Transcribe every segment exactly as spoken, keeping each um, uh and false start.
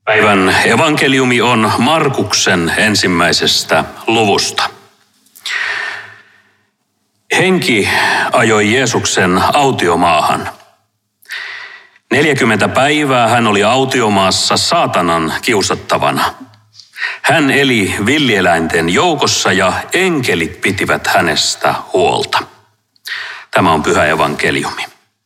Päivän evankeliumi on Markuksen ensimmäisestä luvusta. Henki ajoi Jeesuksen autiomaahan. Neljäkymmentä päivää hän oli autiomaassa saatanan kiusattavana. Hän eli villieläinten joukossa ja enkelit pitivät hänestä huolta. Tämä on pyhä evankeliumi.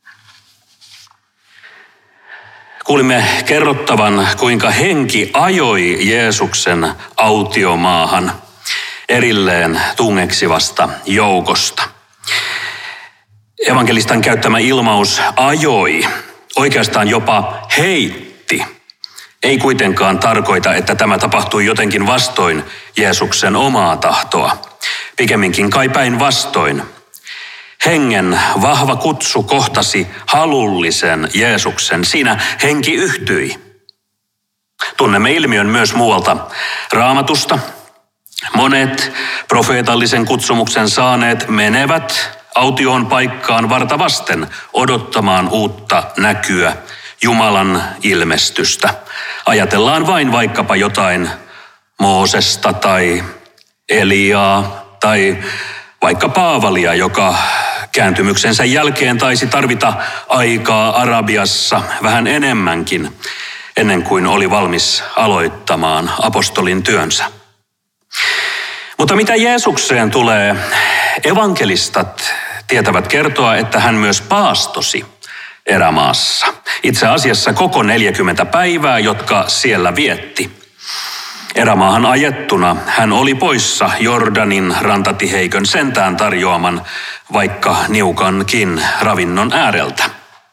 Kuulimme kerrottavan, kuinka henki ajoi Jeesuksen autiomaahan erilleen tungeksivasta joukosta. Evankelistan käyttämä ilmaus ajoi, oikeastaan jopa heitti, ei kuitenkaan tarkoita, että tämä tapahtui jotenkin vastoin Jeesuksen omaa tahtoa. Pikemminkin kai päinvastoin. Hengen vahva kutsu kohtasi halullisen Jeesuksen. Siinä henki yhtyi. Tunnemme ilmiön myös muualta Raamatusta. Monet profeetallisen kutsumuksen saaneet menevät autioon paikkaan varta vasten odottamaan uutta näkyä, Jumalan ilmestystä. Ajatellaan vain vaikkapa jotain Moosesta tai Eliaa tai vaikka Paavalia, joka kääntymyksensä jälkeen taisi tarvita aikaa Arabiassa vähän enemmänkin, ennen kuin oli valmis aloittamaan apostolin työnsä. Mutta mitä Jeesukseen tulee, evankelistat tietävät kertoa, että hän myös paastosi erämaassa. Itse asiassa koko neljäkymmentä päivää, jotka siellä vietti. Erämaahan ajettuna hän oli poissa Jordanin rantatiheikön sentään tarjoaman vaikka niukankin ravinnon ääreltä.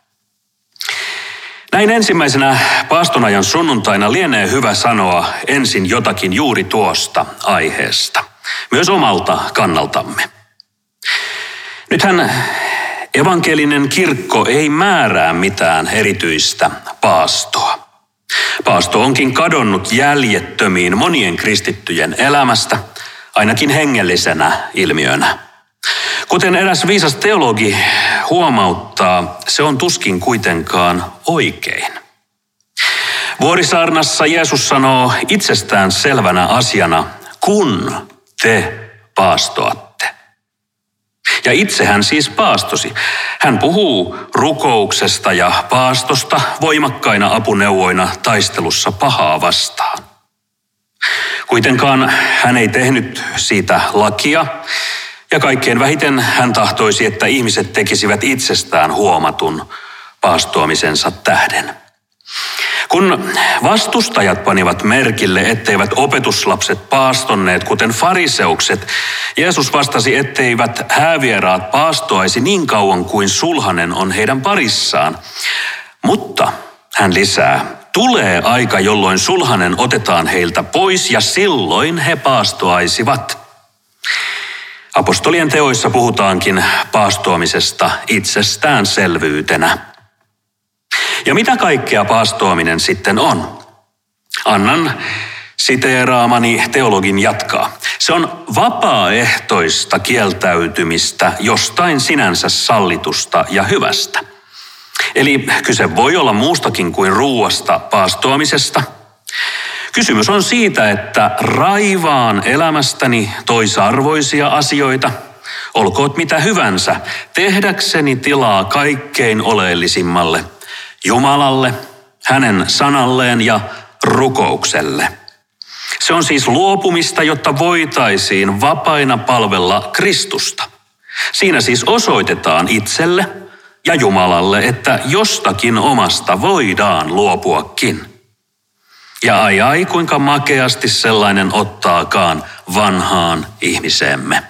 Näin ensimmäisenä paastonajan sunnuntaina lienee hyvä sanoa ensin jotakin juuri tuosta aiheesta, myös omalta kannaltamme. Nythän evankelinen kirkko ei määrää mitään erityistä paastoa. Paasto onkin kadonnut jäljettömiin monien kristittyjen elämästä, ainakin hengellisenä ilmiönä. Kuten eräs viisas teologi huomauttaa, se on tuskin kuitenkaan oikein. Vuorisaarnassa Jeesus sanoo itsestään selvänä asiana, kun te paastoatte. Ja itse hän siis paastosi. Hän puhuu rukouksesta ja paastosta voimakkaina apuneuvoina taistelussa pahaa vastaan. Kuitenkaan hän ei tehnyt siitä lakia, ja kaikkein vähiten hän tahtoisi, että ihmiset tekisivät itsestään huomatun paastoamisensa tähden. Kun vastustajat panivat merkille, etteivät opetuslapset paastonneet, kuten fariseukset, Jeesus vastasi, etteivät häävieraat paastoaisi niin kauan kuin sulhanen on heidän parissaan. Mutta hän lisää, tulee aika, jolloin sulhanen otetaan heiltä pois ja silloin he paastoaisivat. Apostolien teoissa puhutaankin paastoamisesta itsestäänselvyytenä. Ja mitä kaikkea paastoaminen sitten on? Annan siteeraamani teologin jatkaa. Se on vapaaehtoista kieltäytymistä jostain sinänsä sallitusta ja hyvästä. Eli kyse voi olla muustakin kuin ruuasta paastoamisesta. Kysymys on siitä, että raivaan elämästäni toisarvoisia asioita, olkoot mitä hyvänsä, tehdäkseni tilaa kaikkein oleellisimmalle, Jumalalle, hänen sanalleen ja rukoukselle. Se on siis luopumista, jotta voitaisiin vapaina palvella Kristusta. Siinä siis osoitetaan itselle ja Jumalalle, että jostakin omasta voidaan luopuakin. Ja ai ai, kuinka makeasti sellainen ottaakaan vanhaan ihmiseemme.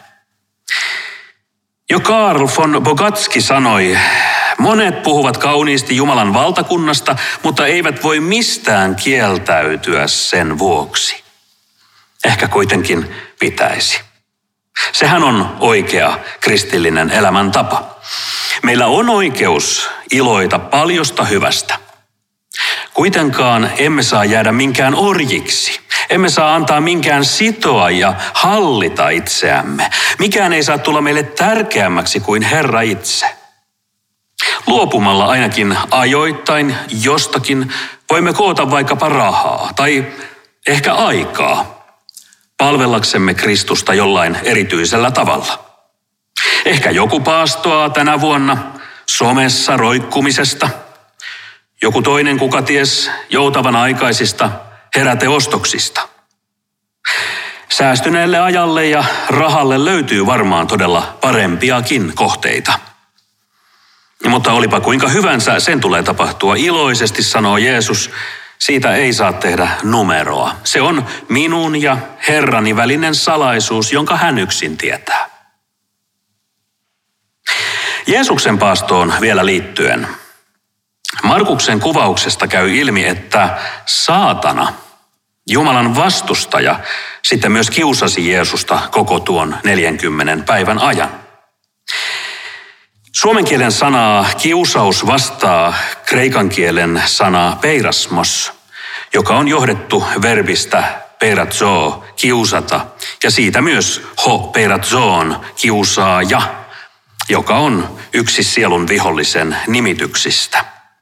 Jo Karl von Bogatski sanoi, monet puhuvat kauniisti Jumalan valtakunnasta, mutta eivät voi mistään kieltäytyä sen vuoksi. Ehkä kuitenkin pitäisi. Sehän on oikea kristillinen elämäntapa. Meillä on oikeus iloita paljosta hyvästä. Kuitenkaan emme saa jäädä minkään orjiksi. Emme saa antaa minkään sitoa ja hallita itseämme. Mikään ei saa tulla meille tärkeämmäksi kuin Herra itse. Luopumalla ainakin ajoittain jostakin voimme koota vaikkapa rahaa tai ehkä aikaa palvellaksemme Kristusta jollain erityisellä tavalla. Ehkä joku paastoaa tänä vuonna somessa roikkumisesta. Joku toinen kuka ties joutavan aikaisista heräteostoksista. Säästyneelle ajalle ja rahalle löytyy varmaan todella parempiakin kohteita. Mutta olipa kuinka hyvänsä, sen tulee tapahtua iloisesti, sanoo Jeesus. Siitä ei saa tehdä numeroa. Se on minun ja Herrani välinen salaisuus, jonka hän yksin tietää. Jeesuksen paastoon vielä liittyen. Markuksen kuvauksesta käy ilmi, että saatana, Jumalan vastustaja, sitten myös kiusasi Jeesusta koko tuon neljänkymmenen päivän ajan. Suomen kielen sanaa kiusaus vastaa kreikan kielen sanaa peirasmos, joka on johdettu verbistä peiratzo, kiusata, ja siitä myös ho peiratzoon, kiusaaja, joka on yksi sielun vihollisen nimityksistä.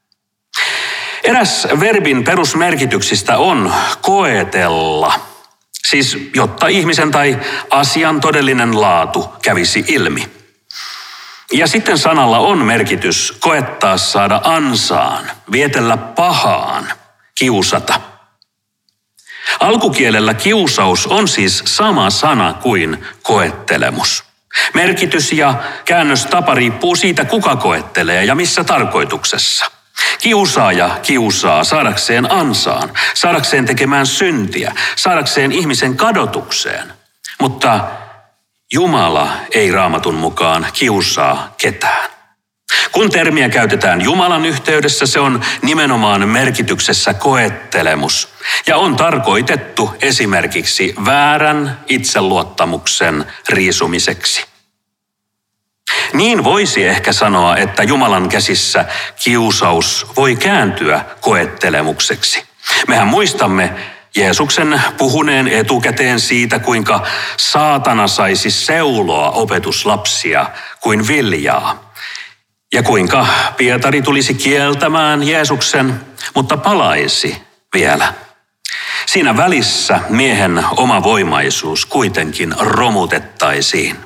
Eräs verbin perusmerkityksistä on koetella, siis jotta ihmisen tai asian todellinen laatu kävisi ilmi. Ja sitten sanalla on merkitys koettaa saada ansaan, vietellä pahaan, kiusata. Alkukielellä kiusaus on siis sama sana kuin koettelemus. Merkitys ja käännöstapa riippuu siitä, kuka koettelee ja missä tarkoituksessa. Kiusaaja kiusaa saadakseen ansaan, saadakseen tekemään syntiä, saadakseen ihmisen kadotukseen. Mutta Jumala ei Raamatun mukaan kiusaa ketään. Kun termiä käytetään Jumalan yhteydessä, se on nimenomaan merkityksessä koettelemus ja on tarkoitettu esimerkiksi väärän itseluottamuksen riisumiseksi. Niin voisi ehkä sanoa, että Jumalan käsissä kiusaus voi kääntyä koettelemukseksi. Mehän muistamme Jeesuksen puhuneen etukäteen siitä, kuinka saatana saisi seuloa opetuslapsia kuin viljaa. Ja kuinka Pietari tulisi kieltämään Jeesuksen, mutta palaisi vielä. Siinä välissä miehen oma voimaisuus kuitenkin romutettaisiin.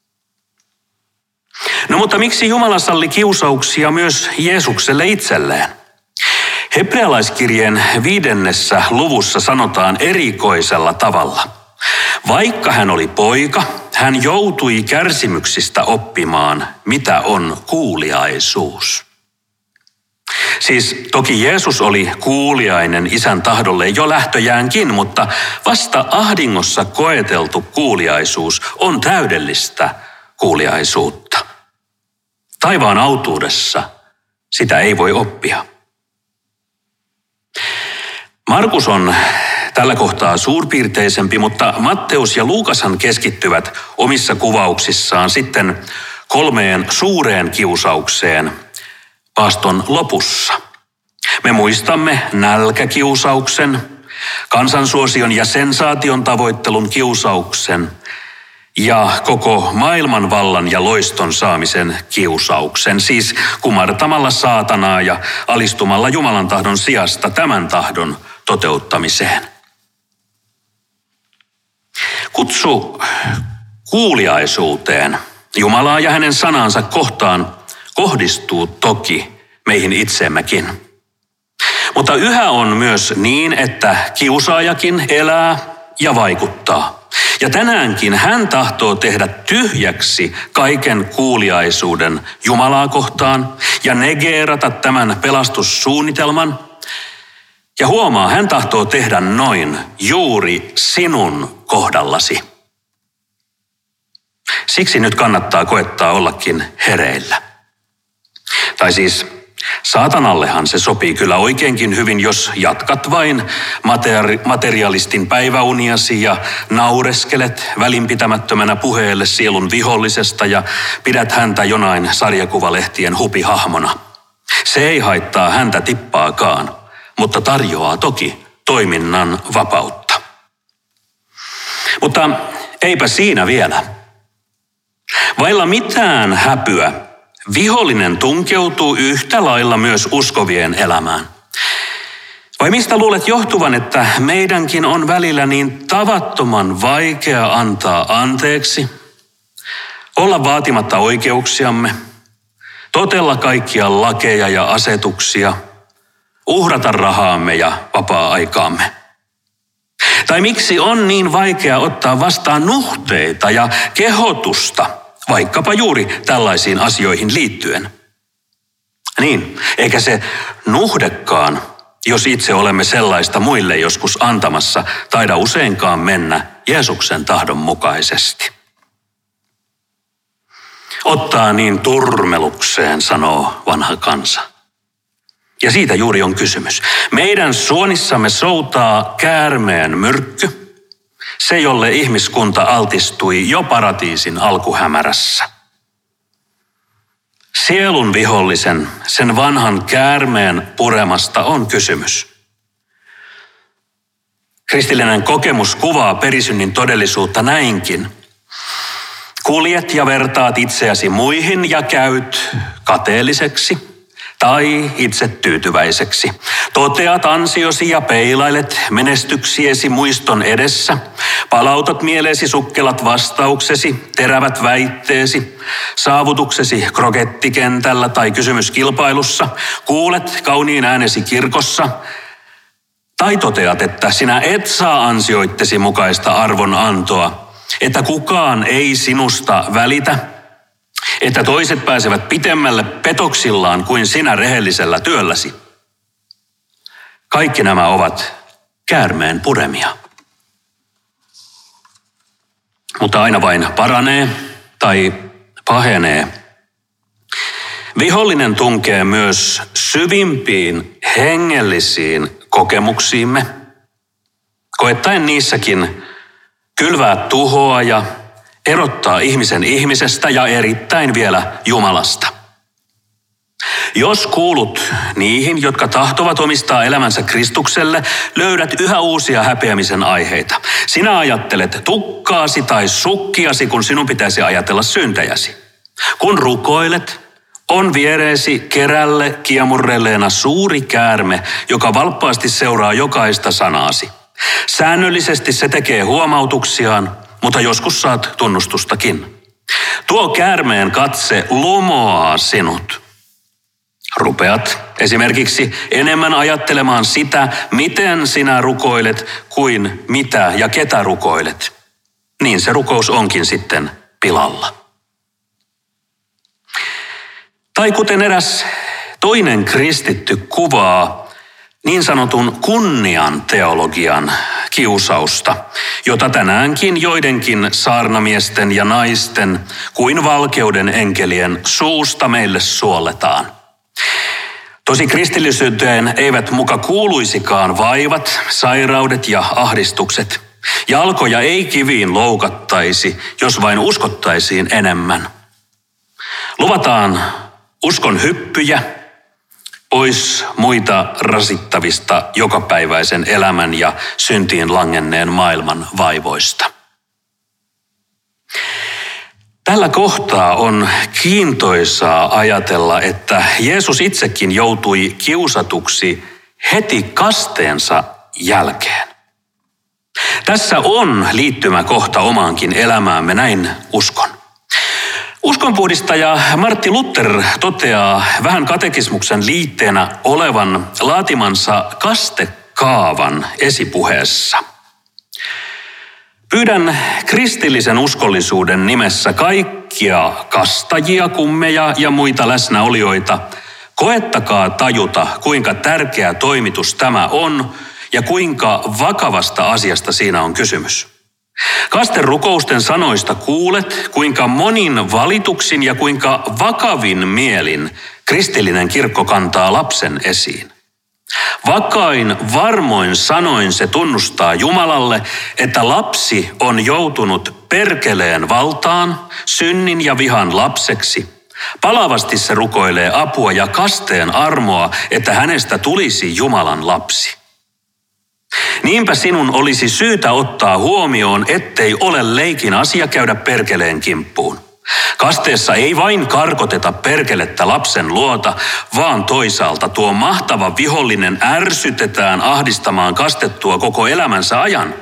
No mutta miksi Jumala salli kiusauksia myös Jeesukselle itselleen? Hebrealaiskirjeen viidennessä luvussa sanotaan erikoisella tavalla. Vaikka hän oli poika, hän joutui kärsimyksistä oppimaan, mitä on kuuliaisuus. Siis toki Jeesus oli kuuliainen isän tahdolle jo lähtöjäänkin, mutta vasta ahdingossa koeteltu kuuliaisuus on täydellistä kuuliaisuutta. Taivaan autuudessa sitä ei voi oppia. Markus on tällä kohtaa suurpiirteisempi, mutta Matteus ja Luukashan keskittyvät omissa kuvauksissaan sitten kolmeen suureen kiusaukseen paaston lopussa. Me muistamme nälkäkiusauksen, kansansuosion ja sensaation tavoittelun kiusauksen ja koko maailman vallan ja loiston saamisen kiusauksen, siis kumartamalla saatanaa ja alistumalla Jumalan tahdon sijasta tämän tahdon toteuttamiseen. Kutsu kuuliaisuuteen Jumalaa ja hänen sanansa kohtaan kohdistuu toki meihin itseemmekin. Mutta yhä on myös niin, että kiusaajakin elää ja vaikuttaa. Ja tänäänkin hän tahtoo tehdä tyhjäksi kaiken kuuliaisuuden Jumalaa kohtaan ja negeerata tämän pelastussuunnitelman. Ja huomaa, hän tahtoo tehdä noin juuri sinun kohdallasi. Siksi nyt kannattaa koettaa ollakin hereillä. Tai siis saatanallehan se sopii kyllä oikeinkin hyvin, jos jatkat vain materi- materialistin päiväuniasi ja naureskelet välinpitämättömänä puheelle sielun vihollisesta ja pidät häntä jonain sarjakuvalehtien hupihahmona. Se ei haittaa häntä tippaakaan, mutta tarjoaa toki toiminnan vapautta. Mutta eipä siinä vielä. Vailla mitään häpyä vihollinen tunkeutuu yhtä lailla myös uskovien elämään. Vai mistä luulet johtuvan, että meidänkin on välillä niin tavattoman vaikea antaa anteeksi, olla vaatimatta oikeuksiamme, totella kaikkia lakeja ja asetuksia, uhrata rahaamme ja vapaa-aikaamme? Tai miksi on niin vaikea ottaa vastaan nuhteita ja kehotusta, vaikkapa juuri tällaisiin asioihin liittyen? Niin, eikä se nuhdekaan, jos itse olemme sellaista muille joskus antamassa, taida useinkaan mennä Jeesuksen tahdon mukaisesti. Ottaa niin turmelukseen, sanoo vanha kansa. Ja siitä juuri on kysymys. Meidän suonissamme soutaa käärmeen myrkky, se jolle ihmiskunta altistui jo paratiisin alkuhämärässä. Sielun vihollisen, sen vanhan käärmeen puremasta on kysymys. Kristillinen kokemus kuvaa perisynnin todellisuutta näinkin. Kuljet ja vertaat itseäsi muihin ja käyt kateelliseksi tai itse tyytyväiseksi. Toteat ansiosi ja peilailet menestyksiesi muiston edessä. Palautat mieleesi sukkelat vastauksesi, terävät väitteesi, saavutuksesi krokettikentällä tai kysymyskilpailussa. Kuulet kauniin äänesi kirkossa. Tai toteat, että sinä et saa ansioittesi mukaista arvonantoa, että kukaan ei sinusta välitä, että toiset pääsevät pitemmälle petoksillaan kuin sinä rehellisellä työlläsi. Kaikki nämä ovat käärmeen puremia. Mutta aina vain paranee tai pahenee. Vihollinen tunkee myös syvimpiin hengellisiin kokemuksiimme, koettaen niissäkin kylvää tuhoa ja erottaa ihmisen ihmisestä ja erittäin vielä Jumalasta. Jos kuulut niihin, jotka tahtovat omistaa elämänsä Kristukselle, löydät yhä uusia häpeämisen aiheita. Sinä ajattelet tukkaasi tai sukkiasi, kun sinun pitäisi ajatella syntejäsi. Kun rukoilet, on viereesi kerälle kiemurrelleena suuri käärme, joka valppaasti seuraa jokaista sanaasi. Säännöllisesti se tekee huomautuksiaan, mutta joskus saat tunnustustakin. Tuo käärmeen katse lumoaa sinut. Rupeat esimerkiksi enemmän ajattelemaan sitä, miten sinä rukoilet, kuin mitä ja ketä rukoilet. Niin se rukous onkin sitten pilalla. Tai kuten eräs toinen kristitty kuvaa niin sanotun kunnian teologian kiusausta, jota tänäänkin joidenkin saarnamiesten ja naisten kuin valkeuden enkelien suusta meille suolletaan. Tosi kristillisyyteen eivät muka kuuluisikaan vaivat, sairaudet ja ahdistukset. Jalkoja ei kiviin loukattaisi, jos vain uskottaisiin enemmän. Luvataan uskon hyppyjä pois muita rasittavista jokapäiväisen elämän ja syntiin langenneen maailman vaivoista. Tällä kohtaa on kiintoisaa ajatella, että Jeesus itsekin joutui kiusatuksi heti kasteensa jälkeen. Tässä on liittymäkohta omaankin elämäämme, näin uskon. Uskonpuhdistaja Martti Luther toteaa vähän katekismuksen liitteenä olevan laatimansa kastekaavan esipuheessa. Pyydän kristillisen uskollisuuden nimessä kaikkia kastajia, kummeja ja muita läsnäolijoita. Koettakaa tajuta, kuinka tärkeä toimitus tämä on ja kuinka vakavasta asiasta siinä on kysymys. Kasterukousten sanoista kuulet, kuinka monin valituksin ja kuinka vakavin mielin kristillinen kirkko kantaa lapsen esiin. Vakain, varmoin sanoin se tunnustaa Jumalalle, että lapsi on joutunut perkeleen valtaan, synnin ja vihan lapseksi. Palavasti se rukoilee apua ja kasteen armoa, että hänestä tulisi Jumalan lapsi. Niinpä sinun olisi syytä ottaa huomioon, ettei ole leikin asia käydä perkeleen kimppuun. Kasteessa ei vain karkoteta perkelettä lapsen luota, vaan toisaalta tuo mahtava vihollinen ärsytetään ahdistamaan kastettua koko elämänsä ajan.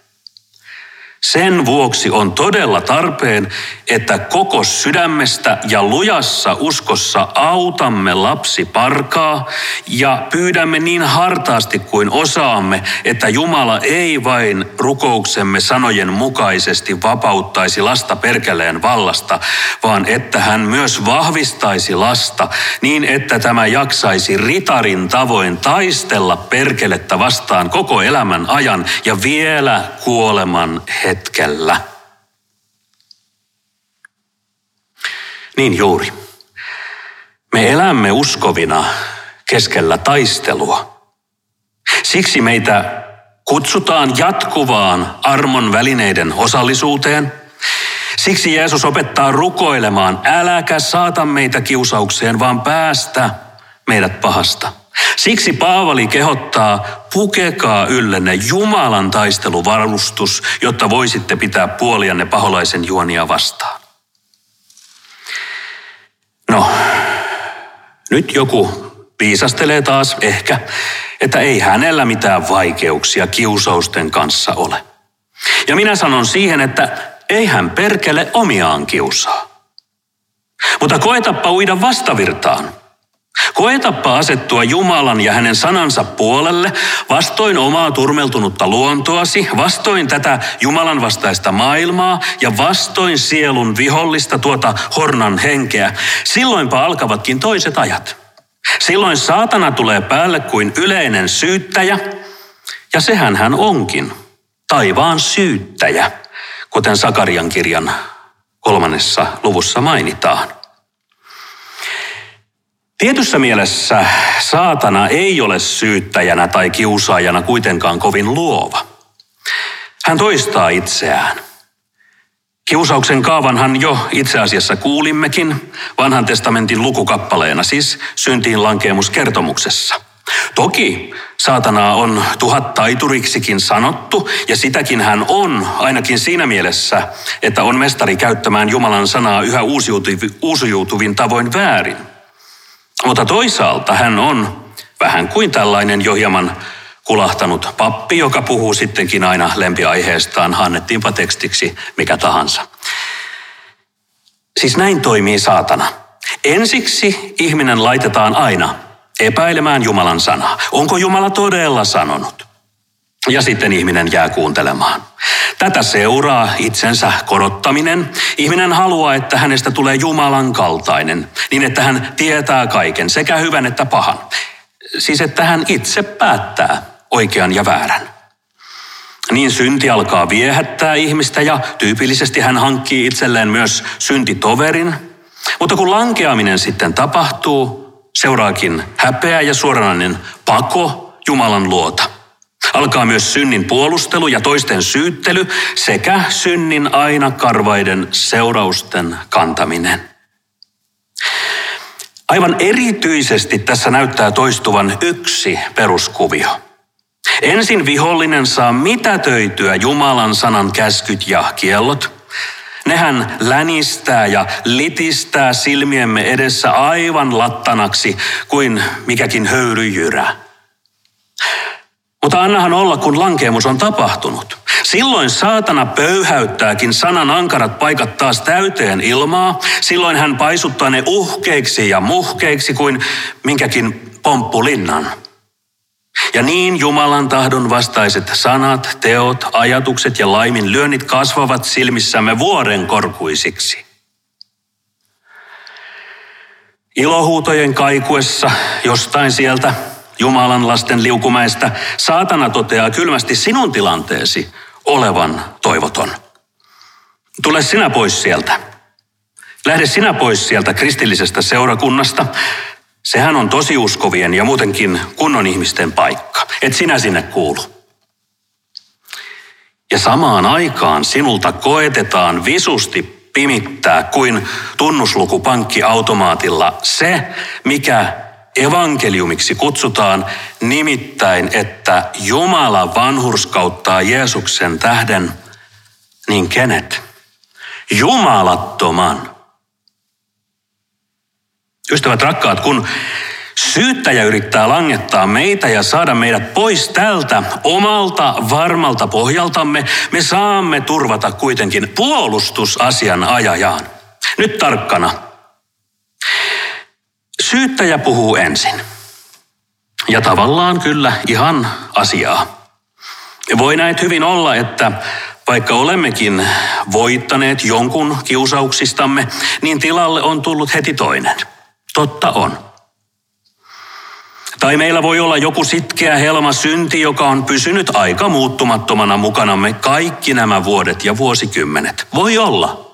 Sen vuoksi on todella tarpeen, että koko sydämestä ja lujassa uskossa autamme lapsiparkaa ja pyydämme niin hartaasti kuin osaamme, että Jumala ei vain rukouksemme sanojen mukaisesti vapauttaisi lasta perkeleen vallasta, vaan että hän myös vahvistaisi lasta niin, että tämä jaksaisi ritarin tavoin taistella perkelettä vastaan koko elämän ajan ja vielä kuoleman hetkellä. Niin juuri. Me elämme uskovina keskellä taistelua. Siksi meitä kutsutaan jatkuvaan armon välineiden osallisuuteen. Siksi Jeesus opettaa rukoilemaan, äläkä saata meitä kiusaukseen, vaan päästä meidät pahasta. Siksi Paavali kehottaa, pukekaa yllenne Jumalan taisteluvarustus, jotta voisitte pitää puolianne paholaisen juonia vastaan. No, nyt joku viisastelee taas ehkä, että ei hänellä mitään vaikeuksia kiusausten kanssa ole. Ja minä sanon siihen, että ei hän perkele omiaan kiusaa. Mutta koetappa uida vastavirtaan. Koetappa asettua Jumalan ja hänen sanansa puolelle, vastoin omaa turmeltunutta luontoasi, vastoin tätä Jumalan vastaista maailmaa ja vastoin sielun vihollista tuota hornan henkeä. Silloinpa alkavatkin toiset ajat. Silloin saatana tulee päälle kuin yleinen syyttäjä, ja sehän hän onkin, taivaan syyttäjä, kuten Sakarian kirjan kolmannessa luvussa mainitaan. Tietyssä mielessä saatana ei ole syyttäjänä tai kiusaajana kuitenkaan kovin luova. Hän toistaa itseään. Kiusauksen kaavanhan jo itse asiassa kuulimmekin vanhan testamentin lukukappaleena, siis syntiin lankeemuskertomuksessa. Toki saatanaa on tuhattaituriksikin sanottu, ja sitäkin hän on, ainakin siinä mielessä, että on mestari käyttämään Jumalan sanaa yhä uusiutuvin tavoin väärin. Mutta toisaalta hän on vähän kuin tällainen jo hieman kulahtanut pappi, joka puhuu sittenkin aina lempiaiheestaan, annettiinpa tekstiksi mikä tahansa. Siis näin toimii saatana. Ensiksi ihminen laitetaan aina epäilemään Jumalan sanaa. Onko Jumala todella sanonut? Ja sitten ihminen jää kuuntelemaan. Tätä seuraa itsensä korottaminen. Ihminen haluaa, että hänestä tulee Jumalan kaltainen, niin että hän tietää kaiken, sekä hyvän että pahan. Siis että hän itse päättää oikean ja väärän. Niin synti alkaa viehättää ihmistä ja tyypillisesti hän hankkii itselleen myös syntitoverin. Mutta kun lankeaminen sitten tapahtuu, seuraakin häpeä ja suoranainen pako Jumalan luota. Alkaa myös synnin puolustelu ja toisten syyttely sekä synnin aina karvaiden seurausten kantaminen. Aivan erityisesti tässä näyttää toistuvan yksi peruskuvio. Ensin vihollinen saa mitätöityä Jumalan sanan käskyt ja kiellot. Nehän länistää ja litistää silmiemme edessä aivan lattanaksi kuin mikäkin höyryjyrä. Mutta annahan olla, kun lankeemus on tapahtunut. Silloin saatana pöyhäyttääkin sanan ankarat paikat taas täyteen ilmaa. Silloin hän paisuttaa ne uhkeiksi ja muhkeiksi kuin minkäkin pomppulinnan. Ja niin Jumalan tahdon vastaiset sanat, teot, ajatukset ja laiminlyönnit kasvavat silmissämme vuoren korkuisiksi. Ilohuutojen kaikuessa jostain sieltä Jumalan lasten liukumäestä saatana toteaa kylmästi sinun tilanteesi olevan toivoton. Tule sinä pois sieltä. Lähde sinä pois sieltä kristillisestä seurakunnasta. Sehän on tosiuskovien ja muutenkin kunnon ihmisten paikka. Et sinä sinne kuulu. Ja samaan aikaan sinulta koetetaan visusti pimittää kuin tunnuslukupankkiautomaatilla se, mikä evankeliumiksi kutsutaan, nimittäin, että Jumala vanhurskauttaa Jeesuksen tähden, niin kenet? Jumalattoman Ystävät rakkaat, kun syyttäjä yrittää langettaa meitä ja saada meidät pois tältä omalta varmalta pohjaltamme, me saamme turvata kuitenkin puolustusasianajajan. Nyt tarkkana. Syyttäjä puhuu ensin. Ja tavallaan kyllä ihan asiaa. Voi näet hyvin olla, että vaikka olemmekin voittaneet jonkun kiusauksistamme, niin tilalle on tullut heti toinen. Totta on. Tai meillä voi olla joku sitkeä helma synti, joka on pysynyt aika muuttumattomana mukanamme kaikki nämä vuodet ja vuosikymmenet. Voi olla.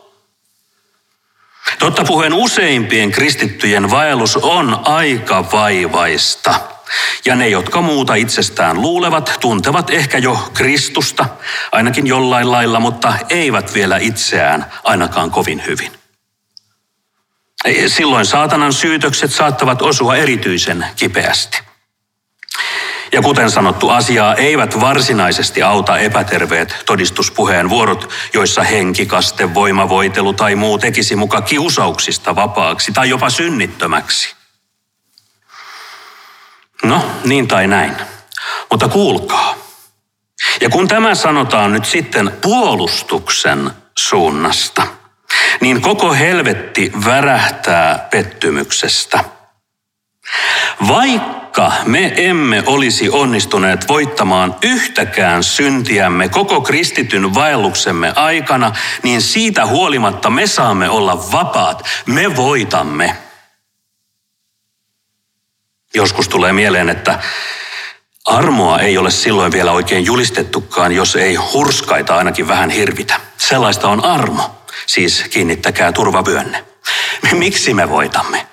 Totta puheen useimpien kristittyjen vaellus on aika vaivaista. Ja ne, jotka muuta itsestään luulevat, tuntevat ehkä jo Kristusta, ainakin jollain lailla, mutta eivät vielä itseään ainakaan kovin hyvin. Silloin saatanan syytökset saattavat osua erityisen kipeästi. Ja kuten sanottu, asiaa eivät varsinaisesti auta epäterveet todistuspuheenvuorot, joissa henkikaste, voimavoitelu tai muu tekisi muka kiusauksista vapaaksi tai jopa synnittömäksi. No, niin tai näin. Mutta kuulkaa. Ja kun tämä sanotaan nyt sitten puolustuksen suunnasta, niin koko helvetti värähtää pettymyksestä. Vaikka me emme olisi onnistuneet voittamaan yhtäkään syntiämme koko kristityn vaelluksemme aikana, niin siitä huolimatta me saamme olla vapaat. Me voitamme. Joskus tulee mieleen, että armoa ei ole silloin vielä oikein julistettukaan, jos ei hurskaita ainakin vähän hirvitä. Sellaista on armo, siis kiinnittäkää turvavyönne. Miksi me voitamme?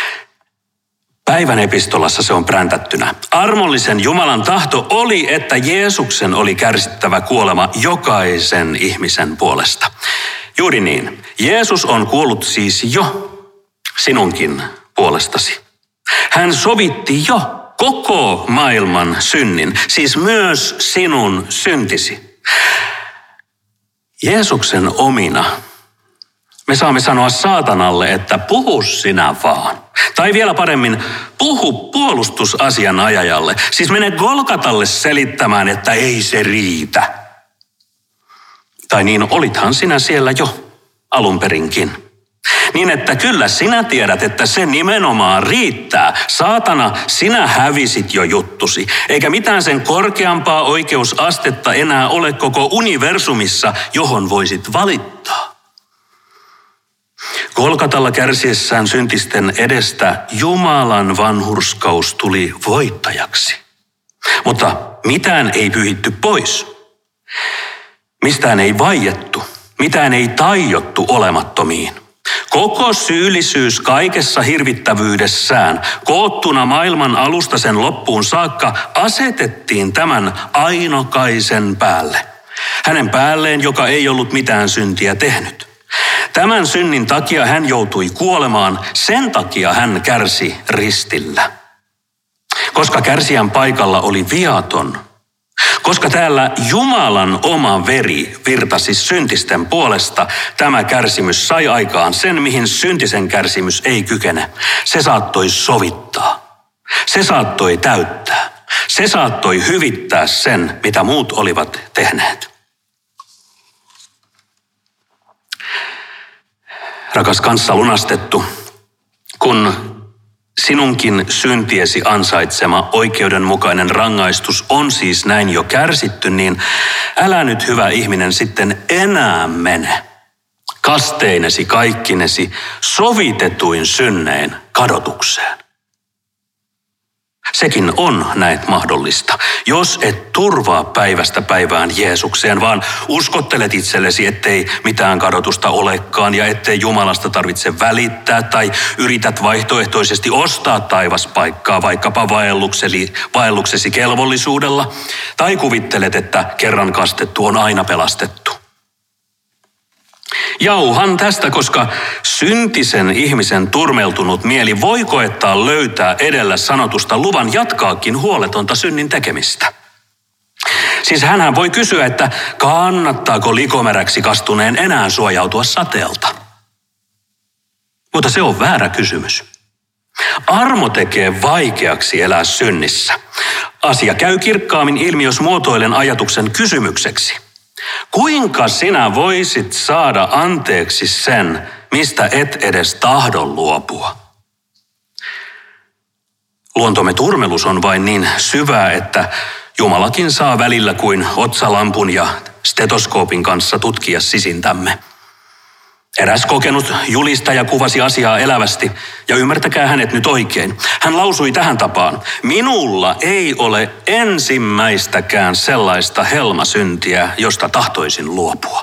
Päivän epistolassa se on präntättynä. Armollisen Jumalan tahto oli, että Jeesuksen oli kärsittävä kuolema jokaisen ihmisen puolesta. Juuri niin. Jeesus on kuollut siis jo sinunkin puolestasi. Hän sovitti jo koko maailman synnin, siis myös sinun syntisi. Jeesuksen omina me saamme sanoa saatanalle, että puhu sinä vaan. Tai vielä paremmin, puhu puolustusasianajajalle. Siis mene Golgatalle selittämään, että ei se riitä. Tai niin olithan sinä siellä jo alun perinkin. Niin että kyllä sinä tiedät, että se nimenomaan riittää. Saatana, sinä hävisit jo juttusi. Eikä mitään sen korkeampaa oikeusastetta enää ole koko universumissa, johon voisit valittaa. Golgatalla kärsiessään syntisten edestä Jumalan vanhurskaus tuli voittajaksi. Mutta mitään ei pyhitty pois. Mistään ei vaiettu. Mitään ei taiottu olemattomiin. Koko syyllisyys kaikessa hirvittävyydessään, koottuna maailman alusta sen loppuun saakka, asetettiin tämän ainokaisen päälle. Hänen päälleen, joka ei ollut mitään syntiä tehnyt. Tämän synnin takia hän joutui kuolemaan, sen takia hän kärsi ristillä. Koska kärsijän paikalla oli viaton, koska täällä Jumalan oma veri virtasi syntisten puolesta, tämä kärsimys sai aikaan sen, mihin syntisen kärsimys ei kykene. Se saattoi sovittaa, se saattoi täyttää, se saattoi hyvittää sen, mitä muut olivat tehneet. Rakas kanssa lunastettu, kun sinunkin syntiesi ansaitsema oikeudenmukainen rangaistus on siis näin jo kärsitty, niin älä nyt, hyvä ihminen, sitten enää mene kasteinesi kaikkinesi sovitetuin synnein kadotukseen. Sekin on näet mahdollista, jos et turvaa päivästä päivään Jeesukseen, vaan uskottelet itsellesi, ettei mitään kadotusta olekaan ja ettei Jumalasta tarvitse välittää tai yrität vaihtoehtoisesti ostaa taivaspaikkaa vaikkapa vaelluksesi, vaelluksesi kelvollisuudella tai kuvittelet, että kerran kastettu on aina pelastettu. Jauhan tästä, koska syntisen ihmisen turmeltunut mieli voi koettaa löytää edellä sanotusta luvan jatkaakin huoletonta synnin tekemistä. Siis hänhän voi kysyä, että kannattaako likomeräksi kastuneen enää suojautua sateelta. Mutta se on väärä kysymys. Armo tekee vaikeaksi elää synnissä. Asia käy kirkkaammin ilmi, jos muotoilen ajatuksen kysymykseksi. Kuinka sinä voisit saada anteeksi sen, mistä et edes tahdo luopua? Luontomme turmelus on vain niin syvää, että Jumalakin saa välillä kuin otsalampun ja stetoskoopin kanssa tutkia sisintämme. Eräs kokenut julistaja kuvasi asiaa elävästi, ja ymmärtäkää hänet nyt oikein. Hän lausui tähän tapaan: minulla ei ole ensimmäistäkään sellaista helmasyntiä, josta tahtoisin luopua.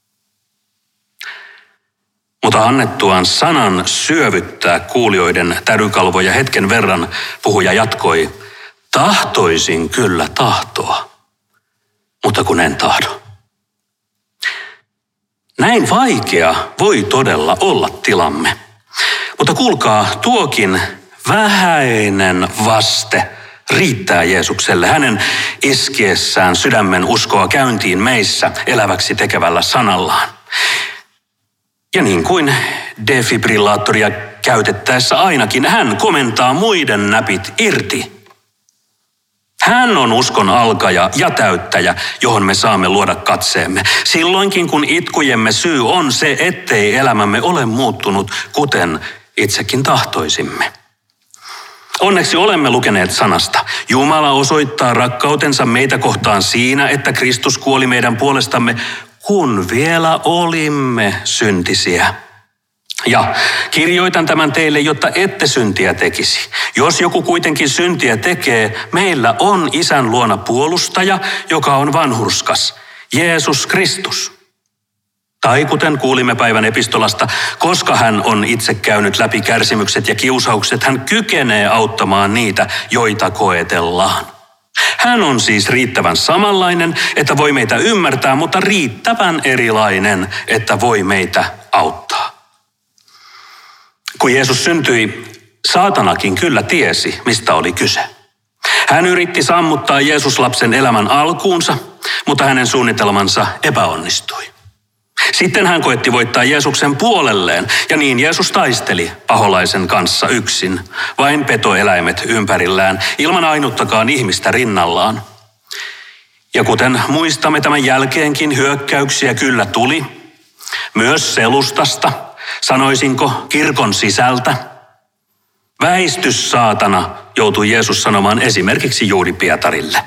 Mutta annettuaan sanan syövyttää kuulijoiden tärykalvoja hetken verran, puhuja jatkoi: tahtoisin kyllä tahtoa, mutta kun en tahdo. Näin vaikea voi todella olla tilamme. Mutta kuulkaa, tuokin vähäinen vaste riittää Jeesukselle hänen iskiessään sydämen uskoa käyntiin meissä eläväksi tekevällä sanallaan. Ja niin kuin defibrillaattoria käytettäessä ainakin, hän komentaa muiden näpit irti. Hän on uskon alkaja ja täyttäjä, johon me saamme luoda katseemme. Silloinkin kun itkujemme syy on se, ettei elämämme ole muuttunut, kuten itsekin tahtoisimme. Onneksi olemme lukeneet sanasta. Jumala osoittaa rakkautensa meitä kohtaan siinä, että Kristus kuoli meidän puolestamme, kun vielä olimme syntisiä. Ja kirjoitan tämän teille, jotta ette syntiä tekisi. Jos joku kuitenkin syntiä tekee, meillä on Isän luona puolustaja, joka on vanhurskas, Jeesus Kristus. Tai kuten kuulimme päivän epistolasta, koska hän on itse käynyt läpi kärsimykset ja kiusaukset, hän kykenee auttamaan niitä, joita koetellaan. Hän on siis riittävän samanlainen, että voi meitä ymmärtää, mutta riittävän erilainen, että voi meitä auttaa. Kun Jeesus syntyi, saatanakin kyllä tiesi, mistä oli kyse. Hän yritti sammuttaa Jeesus-lapsen elämän alkuunsa, mutta hänen suunnitelmansa epäonnistui. Sitten hän koetti voittaa Jeesuksen puolelleen, ja niin Jeesus taisteli paholaisen kanssa yksin, vain petoeläimet ympärillään, ilman ainuttakaan ihmistä rinnallaan. Ja kuten muistamme, tämän jälkeenkin hyökkäyksiä kyllä tuli, myös selustasta, sanoisinko kirkon sisältä. Väistys saatana, joutui Jeesus sanomaan esimerkiksi juuri Pietarille.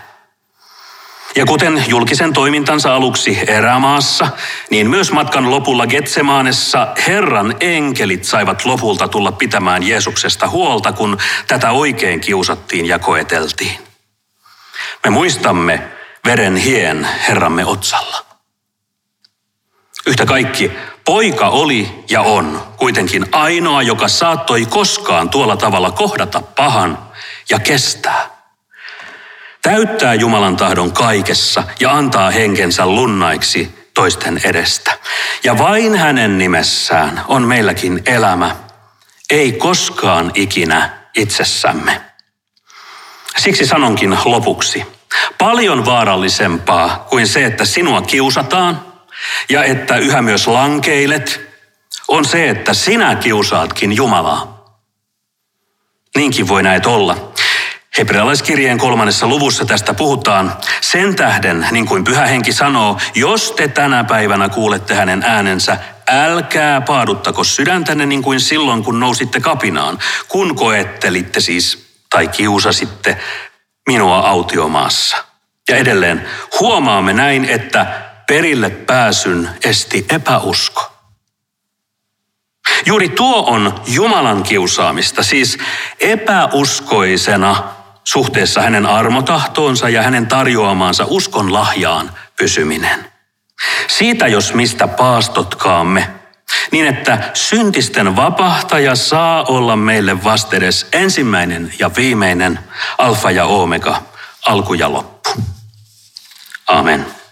Ja kuten julkisen toimintansa aluksi erämaassa, niin myös matkan lopulla Getsemanessa Herran enkelit saivat lopulta tulla pitämään Jeesuksesta huolta, kun tätä oikein kiusattiin ja koeteltiin. Me muistamme veren hien Herramme otsalla. Yhtä kaikki, poika oli ja on kuitenkin ainoa, joka saattoi koskaan tuolla tavalla kohdata pahan ja kestää. Täyttää Jumalan tahdon kaikessa ja antaa henkensä lunnaiksi toisten edestä. Ja vain hänen nimessään on meilläkin elämä, ei koskaan ikinä itsessämme. Siksi sanonkin lopuksi, paljon vaarallisempaa kuin se, että sinua kiusataan ja että yhä myös lankeilet, on se, että sinä kiusaatkin Jumalaa. Niinkin voi näet olla. Hebrealaiskirjeen kolmannessa luvussa tästä puhutaan. Sen tähden, niin kuin Pyhä Henki sanoo, jos te tänä päivänä kuulette hänen äänensä, älkää paaduttako sydäntänne niin kuin silloin, kun nousitte kapinaan, kun koettelitte siis tai kiusasitte minua autiomaassa. Ja edelleen huomaamme näin, että perille pääsyn esti epäusko. Juuri tuo on Jumalan kiusaamista, siis epäuskoisena suhteessa hänen armotahtoonsa ja hänen tarjoamaansa uskon lahjaan pysyminen. Siitä jos mistä paastotkaamme, niin että syntisten vapahtaja saa olla meille vastedes ensimmäinen ja viimeinen, alfa ja omega, alku ja loppu. Amen.